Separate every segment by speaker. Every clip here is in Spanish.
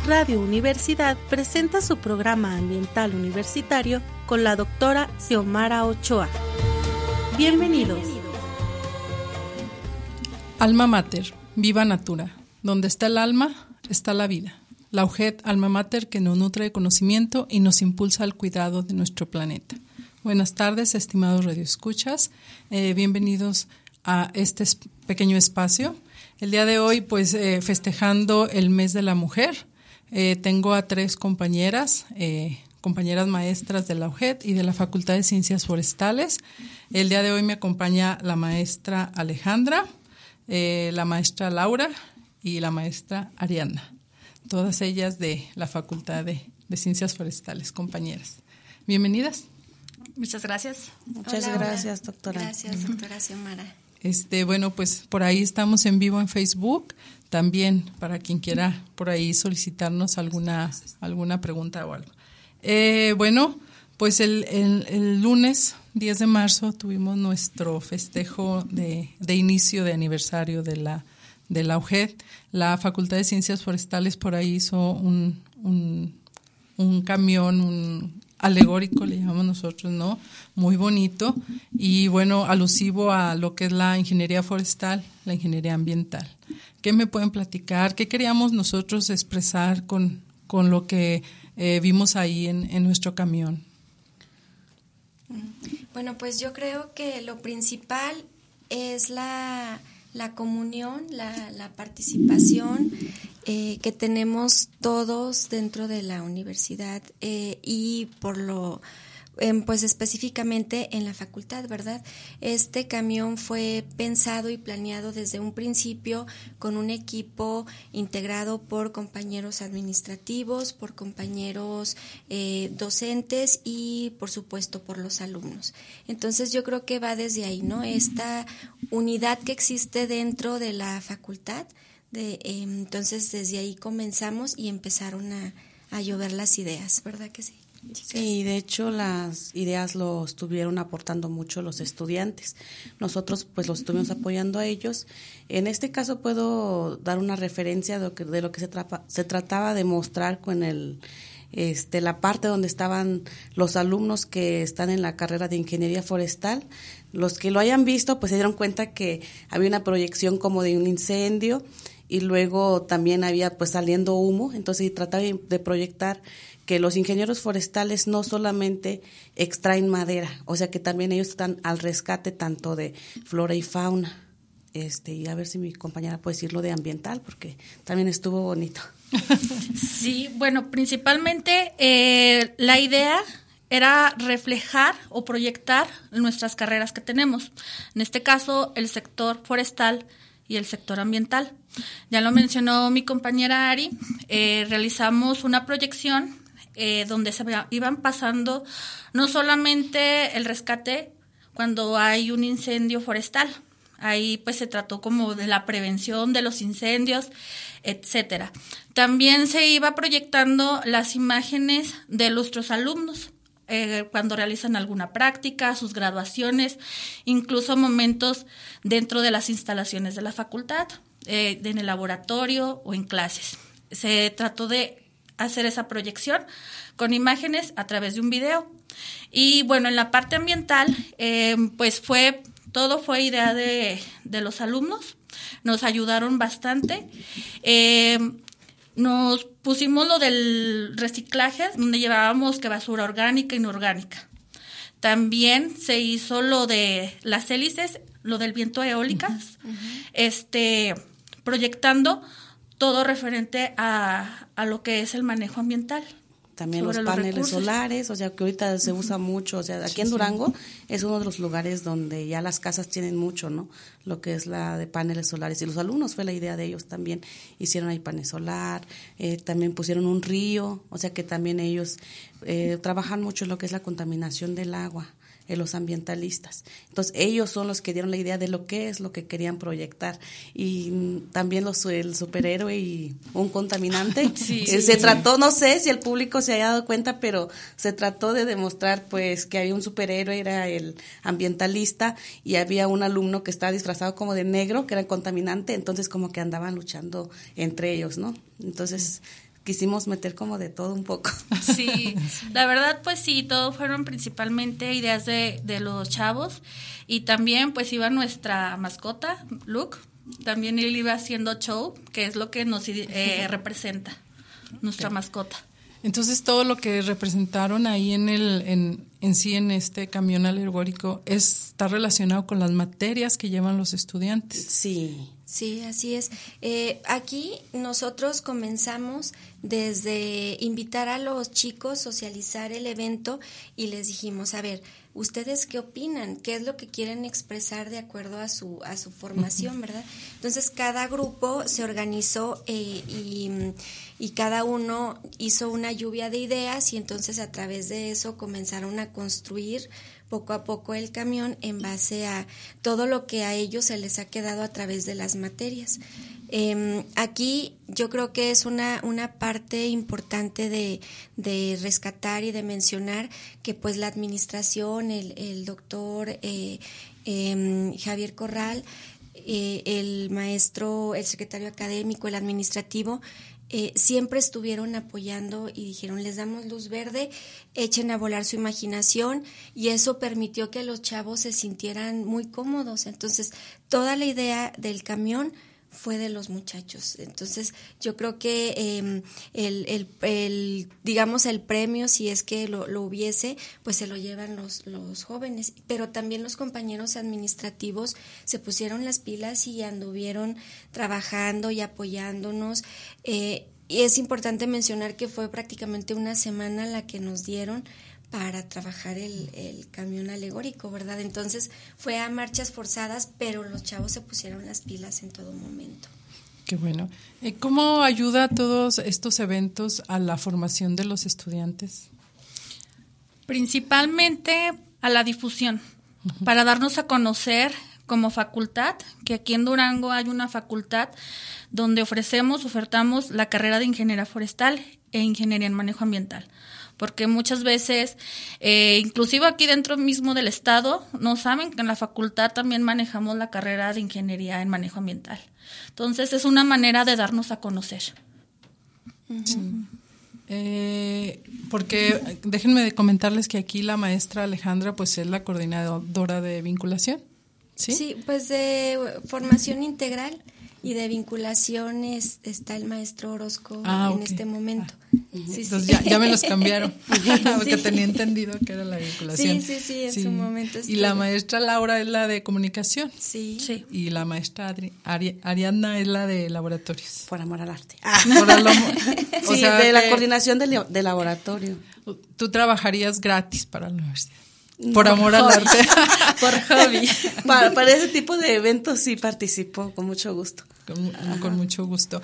Speaker 1: Radio Universidad presenta su programa ambiental universitario con la doctora Xiomara Ochoa. Bienvenidos.
Speaker 2: Alma Mater, Viva Natura. Donde está el alma, está la vida. La UGED Alma Mater que nos nutre de conocimiento y nos impulsa al cuidado de nuestro planeta. Buenas tardes, estimados radioescuchas. Bienvenidos a este pequeño espacio. El día de hoy, pues, festejando el mes de la mujer, tengo a 3 compañeras, compañeras maestras de la UGED y de la Facultad de Ciencias Forestales. El día de hoy me acompaña la maestra Alejandra, la maestra Laura y la maestra Ariadna, todas ellas de la Facultad de Ciencias Forestales, compañeras. Bienvenidas.
Speaker 3: Muchas gracias.
Speaker 4: Muchas gracias, doctora.
Speaker 3: Gracias, doctora Xiomara.
Speaker 2: Bueno, pues por ahí estamos en vivo en Facebook, también para quien quiera por ahí solicitarnos alguna pregunta o algo. Bueno, pues el lunes 10 de marzo tuvimos nuestro festejo de inicio de aniversario de la UGED. La Facultad de Ciencias Forestales por ahí hizo un camión, un alegórico, le llamamos nosotros, ¿no? Muy bonito y, bueno, alusivo a lo que es la ingeniería forestal, la ingeniería ambiental. ¿Qué me pueden platicar? ¿Qué queríamos nosotros expresar con lo que vimos ahí en nuestro camión?
Speaker 3: Bueno, pues yo creo que lo principal es la comunión, la participación que tenemos todos dentro de la universidad y pues específicamente en la facultad, ¿verdad? Este camión fue pensado y planeado desde un principio con un equipo integrado por compañeros administrativos, por compañeros docentes y por supuesto por los alumnos. Entonces yo creo que va desde ahí, ¿no? Esta unidad que existe dentro de la facultad, entonces desde ahí comenzamos y empezaron a llover las ideas, ¿verdad que sí?
Speaker 4: Sí, de hecho las ideas lo estuvieron aportando mucho los estudiantes. Nosotros pues los estuvimos apoyando a ellos. En este caso puedo dar una referencia de lo que se trataba de mostrar con la parte donde estaban los alumnos que están en la carrera de ingeniería forestal. Los que lo hayan visto pues se dieron cuenta que había una proyección como de un incendio y luego también había pues saliendo humo, entonces trataba de proyectar que los ingenieros forestales no solamente extraen madera, o sea que también ellos están al rescate tanto de flora y fauna. Y a ver si mi compañera puede decirlo de ambiental, porque también estuvo bonito.
Speaker 5: Sí, bueno, principalmente la idea era reflejar o proyectar nuestras carreras que tenemos. En este caso, el sector forestal y el sector ambiental. Ya lo mencionó mi compañera Ari, realizamos una proyección donde se iban pasando no solamente el rescate cuando hay un incendio forestal, ahí pues se trató como de la prevención de los incendios, etcétera. También se iba proyectando las imágenes de nuestros alumnos, cuando realizan alguna práctica, sus graduaciones, incluso momentos dentro de las instalaciones de la facultad, en el laboratorio o en clases. Se trató de hacer esa proyección con imágenes a través de un video. Y bueno, en la parte ambiental, pues todo fue idea de los alumnos, nos ayudaron bastante. Nos pusimos lo del reciclaje, donde llevábamos que basura orgánica e inorgánica. También se hizo lo de las hélices, lo del viento eólicas, proyectando todo referente a lo que es el manejo ambiental.
Speaker 4: También los paneles solares, o sea, que ahorita se usa mucho, o sea, aquí en Durango es uno de los lugares donde ya las casas tienen mucho, ¿no? Lo que es la de paneles solares. Y los alumnos fue la idea de ellos también. Hicieron ahí panel solar, también pusieron un río, o sea que también ellos trabajan mucho en lo que es la contaminación del agua. Los ambientalistas. Entonces, ellos son los que dieron la idea de lo que es lo que querían proyectar. Y también el superhéroe y un contaminante. Se trató, no sé si el público se haya dado cuenta, pero se trató de demostrar pues que había un superhéroe, era el ambientalista, y había un alumno que estaba disfrazado como de negro, que era el contaminante, entonces como que andaban luchando entre ellos, ¿no? Entonces quisimos meter como de todo un poco.
Speaker 5: Sí, la verdad pues sí, todo fueron principalmente ideas de los chavos, y también pues iba nuestra mascota, Luke, también él iba haciendo show, que es lo que nos representa, nuestra mascota.
Speaker 2: Entonces todo lo que representaron ahí en este camión alegórico está relacionado con las materias que llevan los estudiantes.
Speaker 4: Sí.
Speaker 3: Sí, así es. Aquí nosotros comenzamos desde invitar a los chicos, socializar el evento, y les dijimos, a ver, ¿ustedes qué opinan? ¿Qué es lo que quieren expresar de acuerdo a su formación, verdad? Entonces cada grupo se organizó y cada uno hizo una lluvia de ideas, y entonces a través de eso comenzaron a construir poco a poco el camión en base a todo lo que a ellos se les ha quedado a través de las materias. Aquí yo creo que es una parte importante de rescatar y de mencionar que pues la administración, el doctor Javier Corral, el maestro, el secretario académico, el administrativo, siempre estuvieron apoyando y dijeron, les damos luz verde, echen a volar su imaginación, y eso permitió que los chavos se sintieran muy cómodos. Entonces, toda la idea del camión fue de los muchachos. Entonces, yo creo que digamos el premio, si es que lo hubiese, pues se lo llevan los jóvenes, pero también los compañeros administrativos se pusieron las pilas y anduvieron trabajando y apoyándonos. Y es importante mencionar que fue prácticamente una semana la que nos dieron para trabajar el camión alegórico, ¿verdad? Entonces fue a marchas forzadas, pero los chavos se pusieron las pilas en todo momento.
Speaker 2: Qué bueno. ¿Cómo ayuda todos estos eventos a la formación de los estudiantes?
Speaker 5: Principalmente a la difusión, para darnos a conocer como facultad, que aquí en Durango hay una facultad donde ofertamos la carrera de Ingeniería Forestal e Ingeniería en Manejo Ambiental. Porque muchas veces, inclusive aquí dentro mismo del estado, no saben que en la facultad también manejamos la carrera de Ingeniería en Manejo Ambiental. Entonces, es una manera de darnos a conocer.
Speaker 2: Sí. Porque déjenme comentarles que aquí la maestra Alejandra pues es la coordinadora de vinculación. Sí,
Speaker 3: pues de formación integral y de vinculación está el maestro Orozco en este momento.
Speaker 2: Sí, entonces ya me los cambiaron, porque tenía entendido que era la vinculación.
Speaker 3: Sí, en su momento.
Speaker 2: Y la maestra Laura es la de comunicación.
Speaker 3: Sí.
Speaker 2: Y la maestra Ariadna es la de laboratorios.
Speaker 4: Por amor al arte.
Speaker 2: O sea,
Speaker 4: de la coordinación de laboratorio.
Speaker 2: Tú trabajarías gratis para la universidad. Por amor al arte.
Speaker 5: Por hobby.
Speaker 4: Para ese tipo de eventos sí participo, con mucho gusto.
Speaker 2: Con mucho gusto.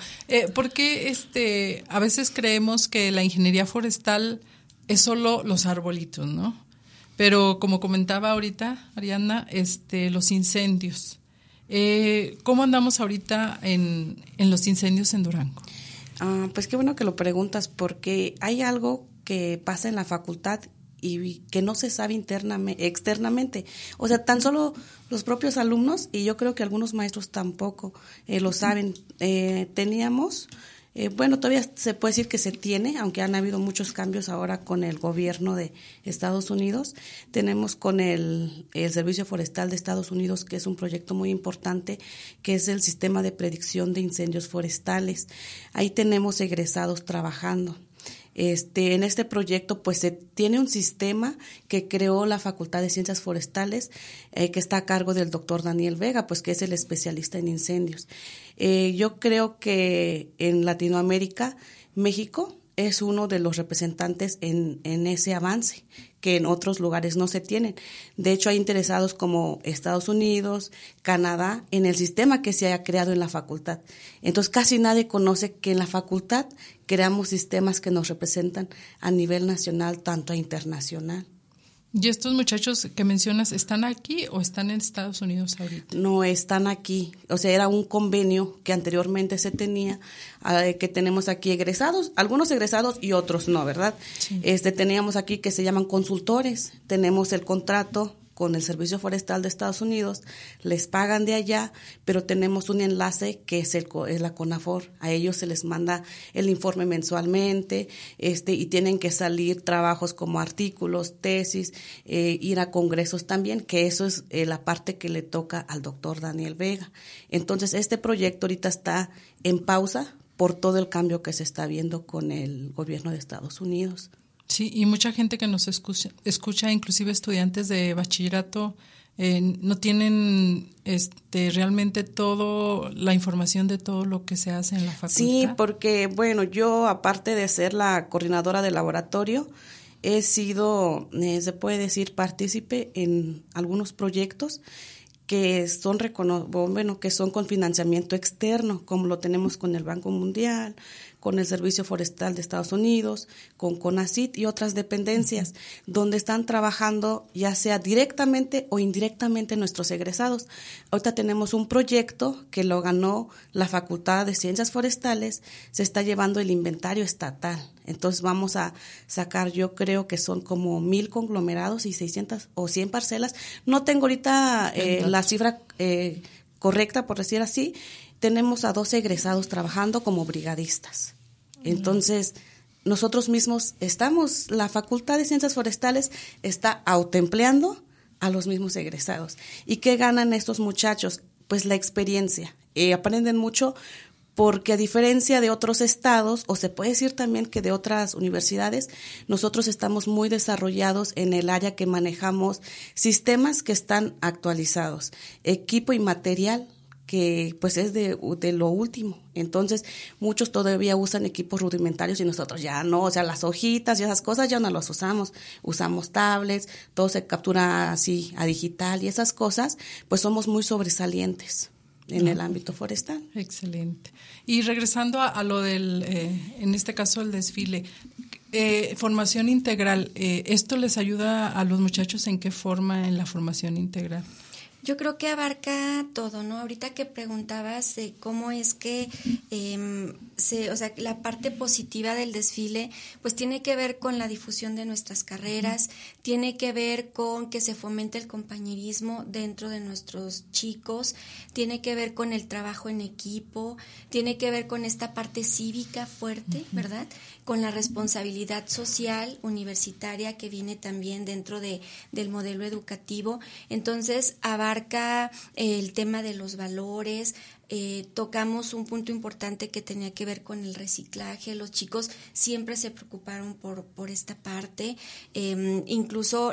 Speaker 2: Porque a veces creemos que la ingeniería forestal es solo los arbolitos, ¿no? Pero como comentaba ahorita Ariadna, los incendios. ¿Cómo andamos ahorita en los incendios en Durango?
Speaker 4: Pues qué bueno que lo preguntas, porque hay algo que pasa en la facultad y que no se sabe externamente. O sea, tan solo los propios alumnos, y yo creo que algunos maestros tampoco lo saben. Teníamos, todavía se puede decir que se tiene, aunque han habido muchos cambios ahora con el gobierno de Estados Unidos. Tenemos con el Servicio Forestal de Estados Unidos, que es un proyecto muy importante, que es el Sistema de Predicción de Incendios Forestales. Ahí tenemos egresados trabajando. En este proyecto pues se tiene un sistema que creó la Facultad de Ciencias Forestales, que está a cargo del doctor Daniel Vega, pues que es el especialista en incendios. Yo creo que en Latinoamérica, México es uno de los representantes en ese avance, que en otros lugares no se tienen. De hecho, hay interesados como Estados Unidos, Canadá, en el sistema que se haya creado en la facultad. Entonces, casi nadie conoce que en la facultad creamos sistemas que nos representan a nivel nacional, tanto a internacional.
Speaker 2: ¿Y estos muchachos que mencionas están aquí o están en Estados Unidos ahorita?
Speaker 4: No, están aquí. O sea, era un convenio que anteriormente se tenía, que tenemos aquí egresados, algunos egresados y otros no, ¿verdad? Sí. Teníamos aquí que se llaman consultores, tenemos el contrato con el Servicio Forestal de Estados Unidos, les pagan de allá, pero tenemos un enlace que es la CONAFOR. A ellos se les manda el informe mensualmente, y tienen que salir trabajos como artículos, tesis, ir a congresos también, que eso es la parte que le toca al doctor Daniel Vega. Entonces, este proyecto ahorita está en pausa por todo el cambio que se está viendo con el gobierno de Estados Unidos.
Speaker 2: Sí, y mucha gente que nos escucha, inclusive estudiantes de bachillerato, no tienen realmente todo la información de todo lo que se hace en la facultad.
Speaker 4: Sí, porque bueno, yo aparte de ser la coordinadora del laboratorio, he sido, se puede decir, partícipe en algunos proyectos que son que son con financiamiento externo, como lo tenemos con el Banco Mundial, con el Servicio Forestal de Estados Unidos, con CONACYT y otras dependencias, donde están trabajando ya sea directamente o indirectamente nuestros egresados. Ahorita tenemos un proyecto que lo ganó la Facultad de Ciencias Forestales, se está llevando el inventario estatal. Entonces vamos a sacar, yo creo que son como 1,000 conglomerados y 600 o 100 parcelas. No tengo ahorita la cifra correcta, por decir así. Tenemos a 12 egresados trabajando como brigadistas. Entonces, nosotros mismos la Facultad de Ciencias Forestales está autoempleando a los mismos egresados. ¿Y qué ganan estos muchachos? Pues la experiencia. Aprenden mucho porque a diferencia de otros estados, o se puede decir también que de otras universidades, nosotros estamos muy desarrollados en el área que manejamos sistemas que están actualizados, equipo y material que pues es de lo último. Entonces, muchos todavía usan equipos rudimentarios y nosotros ya no, o sea, las hojitas y esas cosas ya no las usamos. Usamos tablets, todo se captura así a digital y esas cosas, pues somos muy sobresalientes en el ámbito forestal.
Speaker 2: Excelente. Y regresando a lo del, en este caso el desfile, formación integral, ¿esto les ayuda a los muchachos en qué forma en la formación integral?
Speaker 3: Yo creo que abarca todo, ¿no? Ahorita que preguntabas de cómo es que la parte positiva del desfile, pues tiene que ver con la difusión de nuestras carreras, tiene que ver con que se fomente el compañerismo dentro de nuestros chicos, tiene que ver con el trabajo en equipo, tiene que ver con esta parte cívica fuerte, ¿verdad? Con la responsabilidad social universitaria que viene también dentro del modelo educativo. Entonces, abarca el tema de los valores. Tocamos un punto importante que tenía que ver con el reciclaje. Los chicos siempre se preocuparon por esta parte. Incluso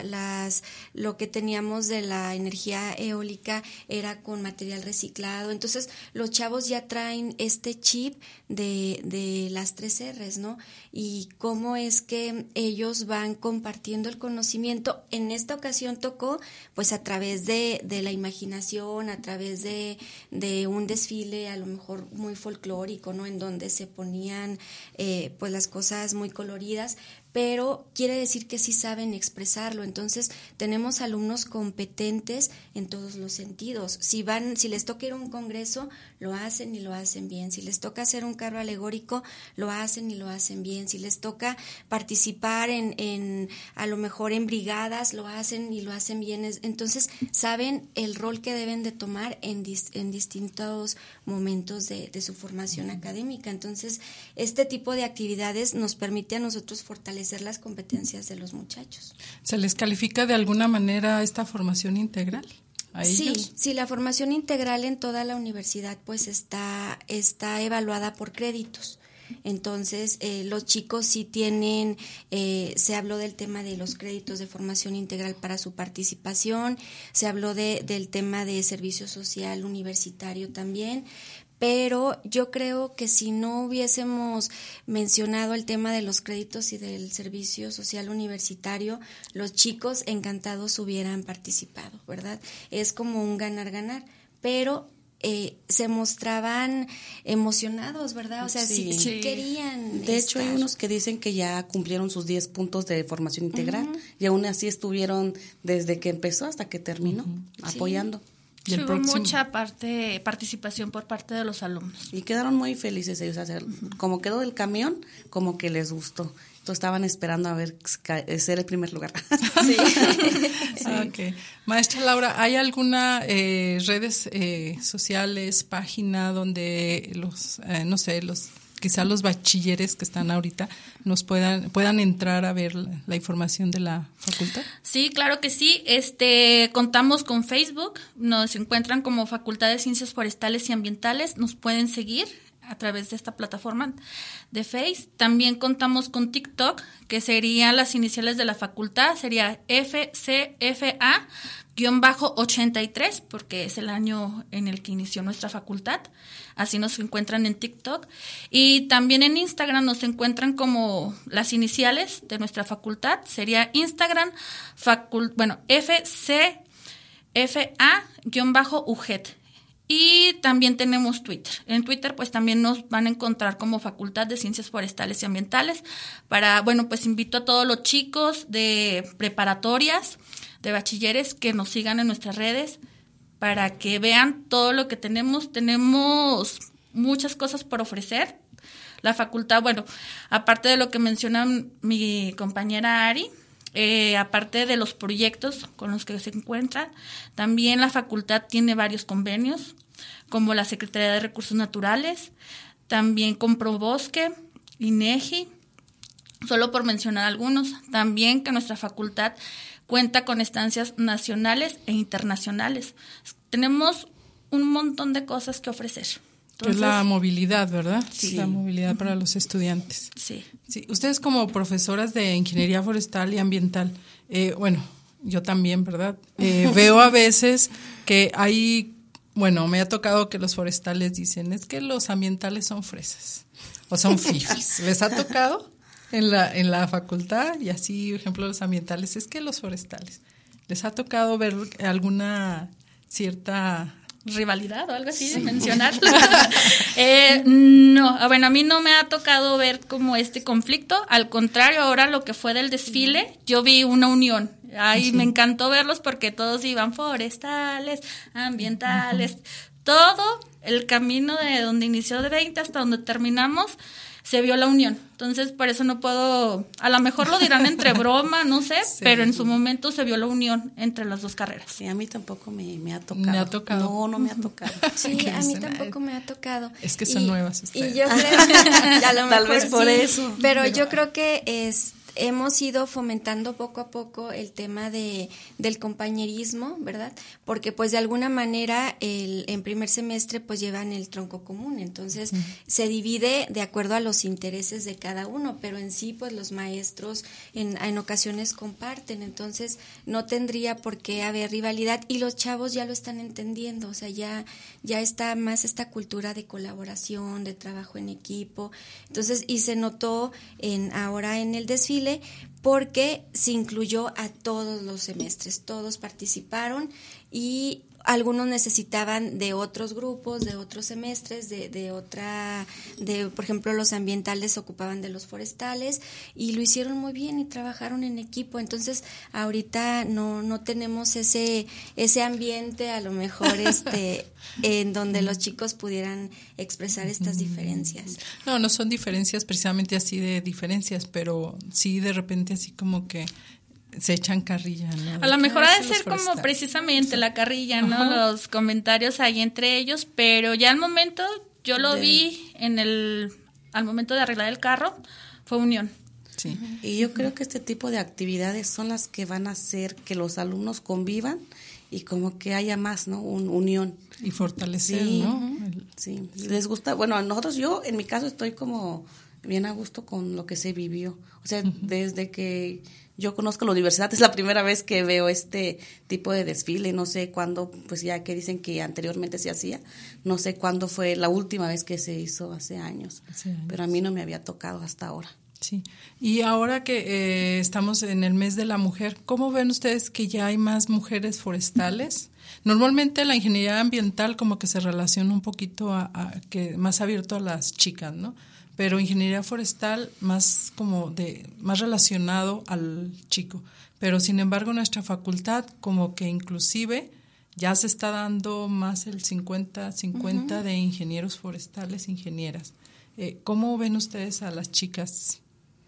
Speaker 3: lo que teníamos de la energía eólica era con material reciclado. Entonces los chavos ya traen este chip de las 3 R's, ¿no? Y cómo es que ellos van compartiendo el conocimiento. En esta ocasión tocó pues a través de la imaginación, a través de un desfile a lo mejor muy folclórico, ¿no? En donde se ponían pues las cosas muy coloridas, pero quiere decir que sí saben expresarlo. Entonces tenemos alumnos competentes en todos los sentidos. Si les toca ir a un congreso, lo hacen y lo hacen bien. Si les toca hacer un carro alegórico, lo hacen y lo hacen bien. Si les toca participar en a lo mejor en brigadas, lo hacen y lo hacen bien. Entonces saben el rol que deben de tomar en distintos momentos de su formación académica. Entonces este tipo de actividades nos permite a nosotros fortalecer las competencias de los muchachos.
Speaker 2: ¿Se les califica de alguna manera esta formación integral a ellos?
Speaker 3: Sí, la formación integral en toda la universidad pues está evaluada por créditos. Entonces, los chicos sí tienen, se habló del tema de los créditos de formación integral para su participación, se habló del tema de servicio social universitario también. Pero yo creo que si no hubiésemos mencionado el tema de los créditos y del servicio social universitario, los chicos encantados hubieran participado, ¿verdad? Es como un ganar-ganar, pero se mostraban emocionados, ¿verdad? O sea, sí querían.
Speaker 4: De hecho, hay unos que dicen que ya cumplieron sus 10 puntos de formación integral y aún así estuvieron desde que empezó hasta que terminó apoyando.
Speaker 5: Sí, hubo mucha participación por parte de los alumnos.
Speaker 4: Y quedaron muy felices ellos. O sea, como quedó el camión, como que les gustó. estaban esperando a ver ser el primer lugar.
Speaker 3: Sí.
Speaker 2: Okay. Maestra Laura, ¿hay alguna redes sociales, página donde quizá los bachilleres que están ahorita nos puedan entrar a ver la información de la facultad?
Speaker 5: Sí, claro que sí. Contamos con Facebook, nos encuentran como Facultad de Ciencias Forestales y Ambientales, nos pueden seguir a través de esta plataforma de Face. También contamos con TikTok, que serían las iniciales de la facultad, sería FCFA-83, porque es el año en el que inició nuestra facultad. Así nos encuentran en TikTok. Y también en Instagram nos encuentran como las iniciales de nuestra facultad, sería Instagram, FCFA-UGET. Y también tenemos Twitter. En Twitter pues también nos van a encontrar como Facultad de Ciencias Forestales y Ambientales. Pues invito a todos los chicos de preparatorias, de bachilleres, que nos sigan en nuestras redes para que vean todo lo que tenemos. Tenemos muchas cosas por ofrecer. La facultad, aparte de lo que menciona mi compañera Ari, aparte de los proyectos con los que se encuentran, también la facultad tiene varios convenios, como la Secretaría de Recursos Naturales, también con ProBosque, INEGI, solo por mencionar algunos. También que nuestra facultad cuenta con estancias nacionales e internacionales. Tenemos un montón de cosas que ofrecer.
Speaker 2: Entonces, es la movilidad, ¿verdad?
Speaker 5: Sí.
Speaker 2: La movilidad para los estudiantes.
Speaker 5: Sí.
Speaker 2: Ustedes como profesoras de Ingeniería Forestal y Ambiental, yo también, ¿verdad? Veo a veces que me ha tocado que los forestales dicen, es que los ambientales son fresas o son fifis. ¿Les ha tocado en la facultad? Y así, por ejemplo, los ambientales, es que los forestales. ¿Les ha tocado ver alguna cierta
Speaker 5: rivalidad o algo así de mencionarlo? No, a mí no me ha tocado ver como este conflicto. Al contrario, ahora lo que fue del desfile, yo vi una unión. Me encantó verlos porque todos iban forestales, ambientales, todo el camino de donde inició de 20 hasta donde terminamos, se vio la unión. Entonces, por eso no puedo, a lo mejor lo dirán entre broma, no sé, sí, pero en su momento se vio la unión entre las dos carreras.
Speaker 4: Sí, a mí tampoco me ha tocado.
Speaker 2: ¿Me ha tocado?
Speaker 4: No me ha tocado.
Speaker 3: Sí, a mí tampoco me ha tocado.
Speaker 2: Es que son nuevas ustedes.
Speaker 3: Y yo creo, a lo
Speaker 4: tal
Speaker 3: mejor
Speaker 4: vez por eso.
Speaker 3: Pero yo creo que hemos ido fomentando poco a poco el tema del compañerismo, ¿verdad? Porque pues de alguna manera en primer semestre pues llevan el tronco común, entonces se divide de acuerdo a los intereses de cada uno, pero en sí pues los maestros en ocasiones comparten, entonces no tendría por qué haber rivalidad y los chavos ya lo están entendiendo, o sea, ya está más esta cultura de colaboración, de trabajo en equipo, entonces y se notó ahora en el desfile porque se incluyó a todos los semestres, todos participaron y algunos necesitaban de otros grupos, de otros semestres, por ejemplo, los ambientales ocupaban de los forestales y lo hicieron muy bien y trabajaron en equipo. Entonces, ahorita no tenemos ese ambiente, a lo mejor en donde los chicos pudieran expresar estas diferencias.
Speaker 2: No son diferencias precisamente así de diferencias, pero sí de repente así como que se echan carrilla, ¿no?
Speaker 5: A lo mejor ha de ser como precisamente la carrilla, ¿no? Ajá. Los comentarios ahí entre ellos, pero ya al momento, yo lo vi al momento de arreglar el carro, fue unión.
Speaker 2: Sí.
Speaker 4: Y yo creo que este tipo de actividades son las que van a hacer que los alumnos convivan y como que haya más, ¿no? Unión.
Speaker 2: Y fortalecer,
Speaker 4: sí,
Speaker 2: ¿no?
Speaker 4: Sí, les gusta, yo en mi caso estoy como bien a gusto con lo que se vivió. O sea, desde que yo conozco la universidad, es la primera vez que veo este tipo de desfile, no sé cuándo, pues ya que dicen que anteriormente se hacía, no sé cuándo fue la última vez que se hizo, hace años, pero a mí no me había tocado hasta ahora.
Speaker 2: Sí, y ahora que estamos en el mes de la mujer, ¿cómo ven ustedes que ya hay más mujeres forestales? Normalmente la ingeniería ambiental como que se relaciona un poquito a que más abierto a las chicas, ¿no? Pero ingeniería forestal más más relacionado al chico. Pero sin embargo nuestra facultad como que inclusive ya se está dando más el 50-50 de ingenieros forestales, ingenieras. ¿Cómo ven ustedes a las chicas?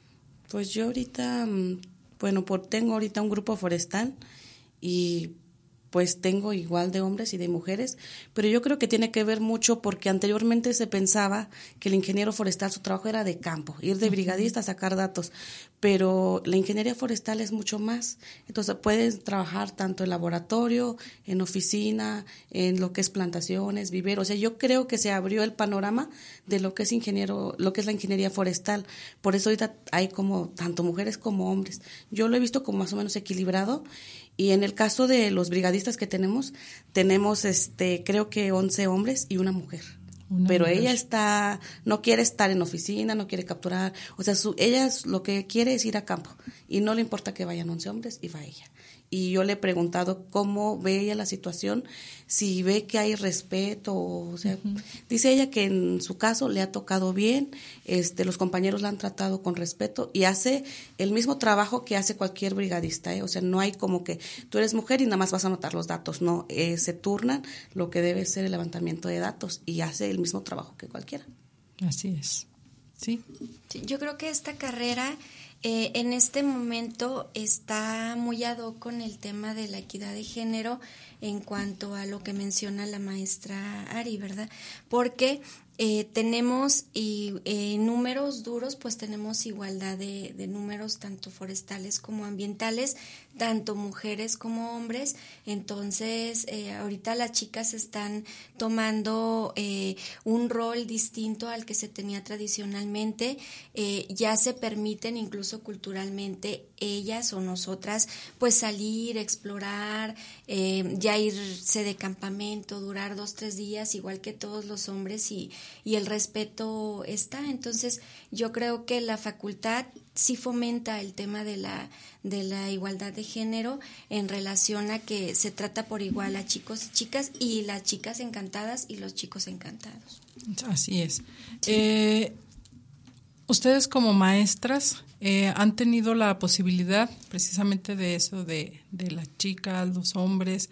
Speaker 4: Pues yo ahorita, tengo ahorita un grupo forestal y pues tengo igual de hombres y de mujeres, pero yo creo que tiene que ver mucho porque anteriormente se pensaba que el ingeniero forestal su trabajo era de campo, ir de brigadista a sacar datos, pero la ingeniería forestal es mucho más. Entonces puedes trabajar tanto en laboratorio, en oficina, en lo que es plantaciones, viveros. O sea, yo creo que se abrió el panorama de lo que es la ingeniería forestal. Por eso ahorita hay como tanto mujeres como hombres. Yo lo he visto como más o menos equilibrado. Y en el caso de los brigadistas que tenemos creo que 11 hombres y una mujer. Pero ella no quiere estar en oficina, no quiere capturar, o sea, ella lo que quiere es ir a campo y no le importa que vayan 11 hombres y va ella. Y yo le he preguntado cómo ve ella la situación, si ve que hay respeto, o sea, dice ella que en su caso le ha tocado bien, los compañeros la han tratado con respeto y hace el mismo trabajo que hace cualquier brigadista, o sea, no hay como que tú eres mujer y nada más vas a anotar los datos, no, se turnan lo que debe ser el levantamiento de datos y hace el mismo trabajo que cualquiera.
Speaker 2: Así es, sí.
Speaker 3: Sí, yo creo que esta carrera en este momento está muy ad hoc con el tema de la equidad de género en cuanto a lo que menciona la maestra Ari, ¿verdad? Porque tenemos números duros, pues tenemos igualdad de números tanto forestales como ambientales, tanto mujeres como hombres. Entonces, ahorita las chicas están tomando un rol distinto al que se tenía tradicionalmente. Ya se permiten incluso culturalmente ellas o nosotras pues salir, explorar, ya irse de campamento, durar 2-3 días igual que todos los hombres y el respeto está. Entonces yo creo que la facultad sí fomenta el tema de la igualdad de género en relación a que se trata por igual a chicos y chicas, y las chicas encantadas y los chicos encantados.
Speaker 2: Así es.
Speaker 3: Sí.
Speaker 2: Ustedes como maestras han tenido la posibilidad precisamente de eso, de las chicas, los hombres.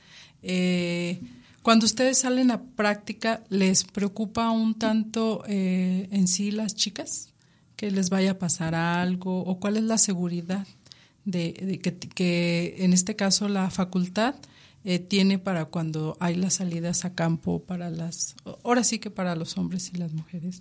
Speaker 2: Cuando ustedes salen a práctica, ¿les preocupa un tanto en sí las chicas? ¿Que les vaya a pasar algo? ¿O cuál es la seguridad de que en este caso la facultad tiene para cuando hay las salidas a campo ahora sí que para los hombres y las mujeres?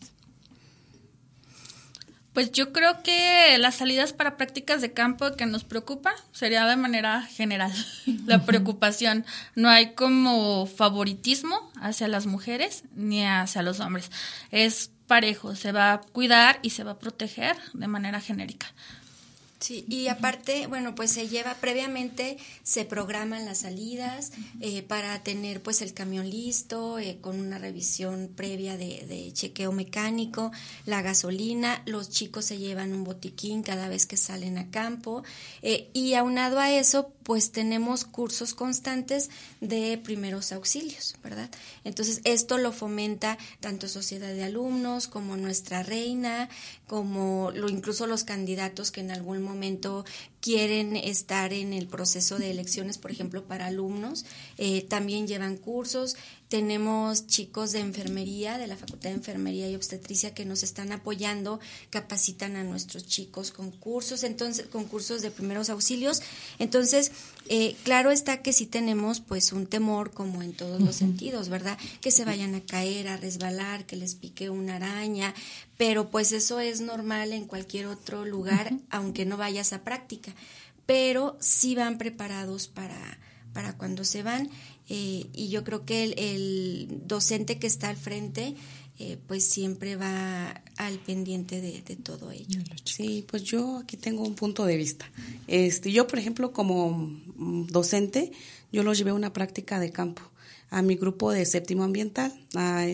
Speaker 5: Pues yo creo que las salidas para prácticas de campo que nos preocupa sería de manera general la preocupación. No hay como favoritismo hacia las mujeres ni hacia los hombres. Es parejo, se va a cuidar y se va a proteger de manera genérica.
Speaker 3: Sí, y aparte, bueno, pues previamente se programan las salidas para tener pues el camión listo, con una revisión previa de chequeo mecánico, la gasolina, los chicos se llevan un botiquín cada vez que salen a campo, y aunado a eso, pues tenemos cursos constantes de primeros auxilios, ¿verdad? Entonces, esto lo fomenta tanto Sociedad de Alumnos como nuestra reina, como incluso los candidatos que en algún momento quieren estar en el proceso de elecciones, por ejemplo, para alumnos, también llevan cursos. Tenemos chicos de enfermería, de la Facultad de Enfermería y Obstetricia, que nos están apoyando, capacitan a nuestros chicos con cursos de primeros auxilios. Entonces, claro está que sí tenemos pues un temor, como en todos los sentidos, ¿verdad? Que se vayan a caer, a resbalar, que les pique una araña, pero pues eso es normal en cualquier otro lugar, aunque no vayas a práctica, pero sí van preparados para cuando se van, y yo creo que el docente que está al frente pues siempre va al pendiente de todo ello.
Speaker 4: Sí, pues yo aquí tengo un punto de vista. Yo, por ejemplo, como docente, yo los llevé a una práctica de campo a mi grupo de séptimo ambiental, a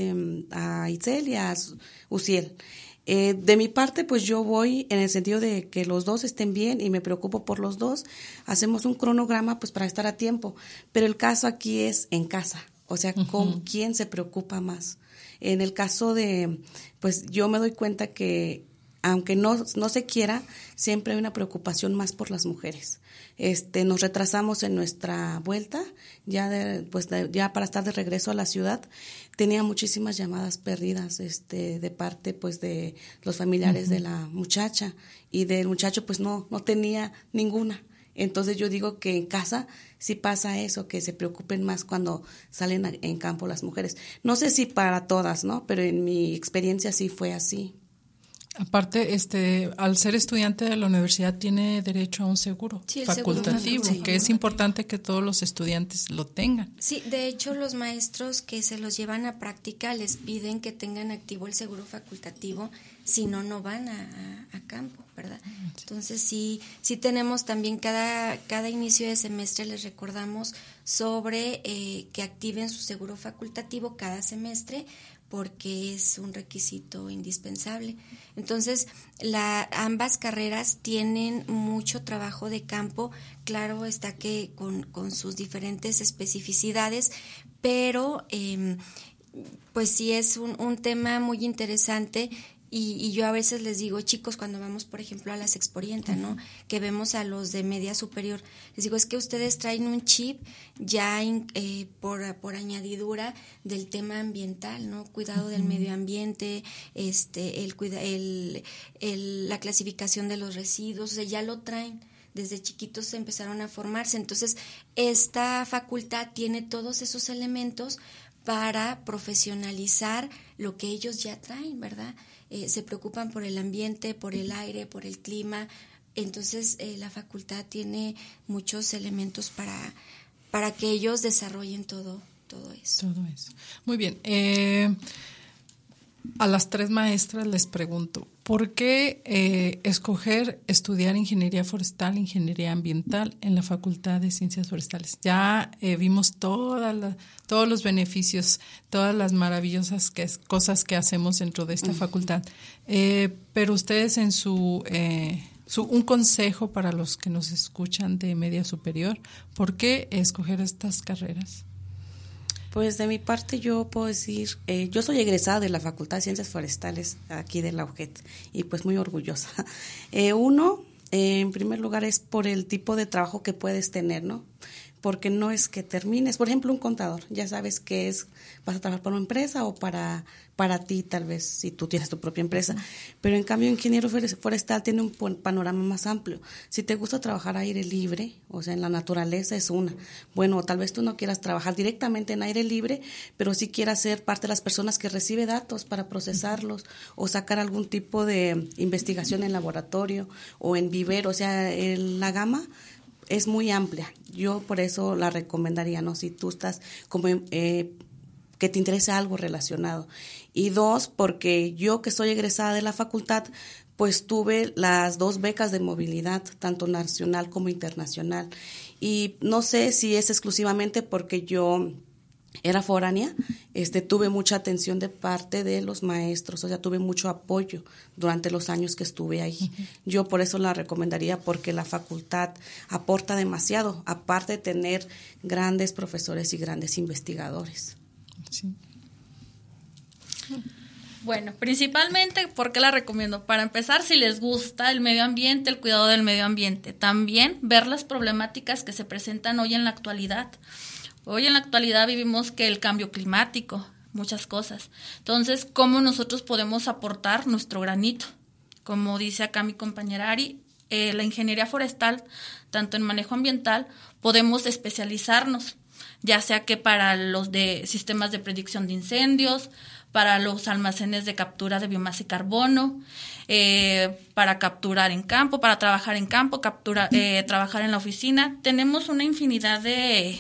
Speaker 4: Itzel y a Uciel. De mi parte, pues yo voy en el sentido de que los dos estén bien y me preocupo por los dos. Hacemos un cronograma pues para estar a tiempo, pero el caso aquí es en casa, o sea, ¿con quién se preocupa más? En el caso de, pues yo me doy cuenta que aunque no se quiera, siempre hay una preocupación más por las mujeres. Nos retrasamos en nuestra vuelta, ya para estar de regreso a la ciudad. Tenía muchísimas llamadas perdidas, de parte, pues, de los familiares de la muchacha, y del muchacho, pues, no tenía ninguna. Entonces yo digo que en casa sí pasa eso, que se preocupen más cuando salen en campo las mujeres. No sé si para todas, ¿no? Pero en mi experiencia sí fue así.
Speaker 2: Aparte, al ser estudiante de la universidad tiene derecho a un seguro facultativo, seguro, que es importante que todos los estudiantes lo tengan.
Speaker 3: Sí, de hecho los maestros que se los llevan a práctica les piden que tengan activo el seguro facultativo, si no van a campo, ¿verdad? Entonces sí tenemos también cada inicio de semestre les recordamos sobre que activen su seguro facultativo cada semestre, porque es un requisito indispensable. Entonces, ambas carreras tienen mucho trabajo de campo, claro está que con sus diferentes especificidades, pero pues sí es un tema muy interesante. Y yo a veces les digo, chicos, cuando vamos, por ejemplo, a las Expo-Orienta, ¿no? Que vemos a los de media superior, les digo, es que ustedes traen un chip ya por añadidura del tema ambiental, ¿no? Cuidado del medio ambiente, la clasificación de los residuos, o sea, ya lo traen. Desde chiquitos empezaron a formarse. Entonces, esta facultad tiene todos esos elementos para profesionalizar lo que ellos ya traen, ¿verdad? Se preocupan por el ambiente, por el aire, por el clima. Entonces, la facultad tiene muchos elementos para que ellos desarrollen todo eso.
Speaker 2: Todo eso. Muy bien. A las tres maestras les pregunto, ¿por qué escoger estudiar ingeniería forestal, ingeniería ambiental en la Facultad de Ciencias Forestales? Ya vimos todos los beneficios, todas las maravillosas cosas que hacemos dentro de esta facultad, pero ustedes en un consejo para los que nos escuchan de media superior, ¿por qué escoger estas carreras?
Speaker 4: Pues de mi parte yo puedo decir, yo soy egresada de la Facultad de Ciencias Forestales aquí de la UGET y pues muy orgullosa. En primer lugar es por el tipo de trabajo que puedes tener, ¿no? Porque no es que termines, por ejemplo, un contador, ya sabes que vas a trabajar para una empresa o para ti tal vez, si tú tienes tu propia empresa, pero en cambio ingeniero forestal tiene un panorama más amplio. Si te gusta trabajar aire libre, o sea, en la naturaleza es bueno, tal vez tú no quieras trabajar directamente en aire libre, pero sí quieras ser parte de las personas que recibe datos para procesarlos o sacar algún tipo de investigación en laboratorio o en vivero, o sea, la gama es muy amplia. Yo por eso la recomendaría, ¿no? Si tú estás como que te interese algo relacionado. Y dos, porque yo que soy egresada de la facultad, pues tuve las 2 becas de movilidad, tanto nacional como internacional. Y no sé si es exclusivamente porque yo era foránea, tuve mucha atención de parte de los maestros, o sea, tuve mucho apoyo durante los años que estuve ahí. Yo por eso la recomendaría, porque la facultad aporta demasiado, aparte de tener grandes profesores y grandes investigadores.
Speaker 2: Sí.
Speaker 5: Bueno, principalmente, ¿por qué la recomiendo? Para empezar, si les gusta el medio ambiente, el cuidado del medio ambiente. También ver las problemáticas que se presentan hoy en la actualidad. Hoy en la actualidad vivimos que el cambio climático, muchas cosas. Entonces, ¿cómo nosotros podemos aportar nuestro granito? Como dice acá mi compañera Ari, la ingeniería forestal, tanto en manejo ambiental, podemos especializarnos, ya sea que para los de sistemas de predicción de incendios, para los almacenes de captura de biomasa y carbono, para capturar en campo, para trabajar en campo, trabajar en la oficina. Tenemos una infinidad de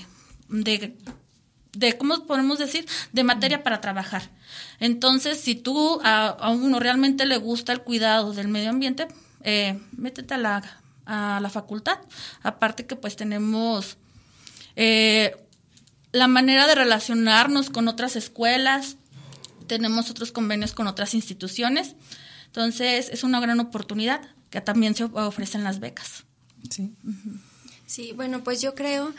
Speaker 5: ¿cómo podemos decir? De materia para trabajar. Entonces, si tú a uno realmente le gusta el cuidado del medio ambiente, métete a la facultad. Aparte que pues tenemos la manera de relacionarnos con otras escuelas, tenemos otros convenios con otras instituciones. Entonces, es una gran oportunidad que también se ofrecen las becas.
Speaker 2: Sí.
Speaker 3: Sí, bueno, pues yo creo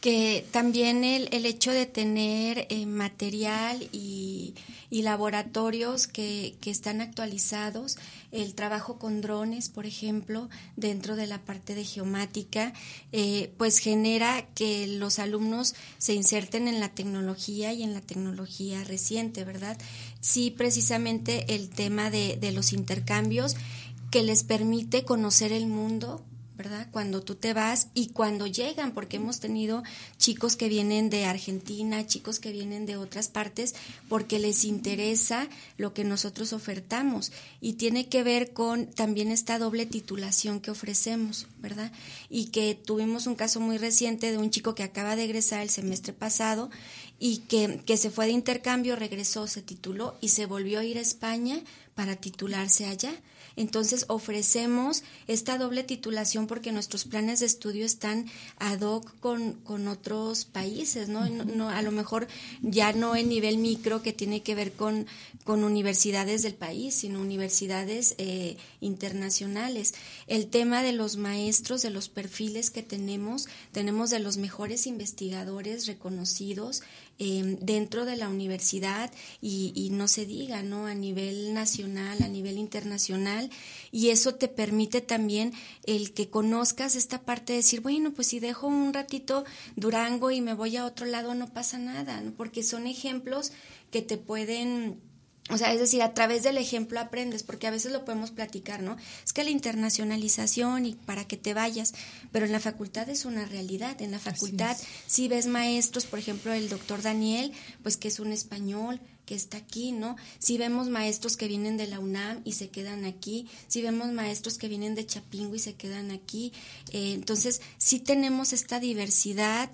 Speaker 3: Que también el hecho de tener material y laboratorios que están actualizados, el trabajo con drones, por ejemplo, dentro de la parte de geomática, pues genera que los alumnos se inserten en la tecnología y en la tecnología reciente, ¿verdad? Sí, precisamente el tema de los intercambios que les permite conocer el mundo, ¿verdad? Cuando tú te vas y cuando llegan, porque hemos tenido chicos que vienen de Argentina, chicos que vienen de otras partes, porque les interesa lo que nosotros ofertamos y tiene que ver con también esta doble titulación que ofrecemos, ¿verdad? Y que tuvimos un caso muy reciente de un chico que acaba de egresar el semestre pasado y que se fue de intercambio, regresó, se tituló y se volvió a ir a España para titularse allá. Entonces ofrecemos esta doble titulación porque nuestros planes de estudio están ad hoc con otros países, ¿no? No, a lo mejor ya no en nivel micro que tiene que ver con universidades del país, sino universidades internacionales. El tema de los maestros, de los perfiles que tenemos de los mejores investigadores reconocidos dentro de la universidad y no se diga, ¿no? A nivel nacional, a nivel internacional, y eso te permite también el que conozcas esta parte de decir, bueno, pues si dejo un ratito Durango y me voy a otro lado no pasa nada, ¿no? Porque son ejemplos que te pueden... O sea, es decir, a través del ejemplo aprendes, porque a veces lo podemos platicar, ¿no? Es que la internacionalización y para que te vayas, pero en la facultad es una realidad. En la facultad sí ves maestros, por ejemplo, el doctor Daniel, pues que es un español, que está aquí, ¿no? Sí vemos maestros que vienen de la UNAM y se quedan aquí, sí vemos maestros que vienen de Chapingo y se quedan aquí. Entonces, sí tenemos esta diversidad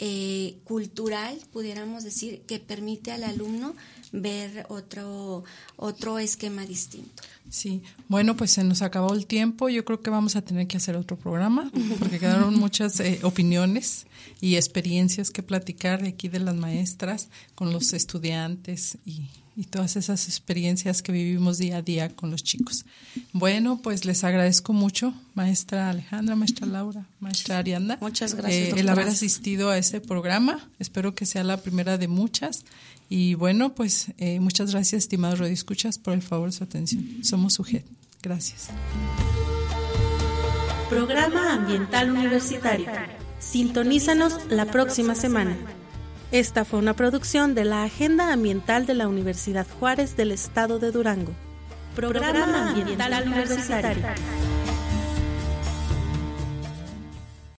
Speaker 3: cultural, pudiéramos decir, que permite al alumno ver otro esquema distinto.
Speaker 2: Sí, bueno, pues se nos acabó el tiempo. Yo creo que vamos a tener que hacer otro programa porque quedaron muchas opiniones y experiencias que platicar de aquí de las maestras con los estudiantes y todas esas experiencias que vivimos día a día con los chicos. Bueno, pues les agradezco mucho, maestra Alejandra, maestra Laura, maestra Arianda.
Speaker 4: Muchas gracias,
Speaker 2: el haber asistido a este programa. Espero que sea la primera de muchas. Y bueno, pues muchas gracias, estimados radioescuchas, por el favor de su atención. Somos UGED. Gracias.
Speaker 1: Programa Ambiental Universitario. Sintonízanos la próxima semana. Esta fue una producción de la Agenda Ambiental de la Universidad Juárez del Estado de Durango. Programa Ambiental Universitario.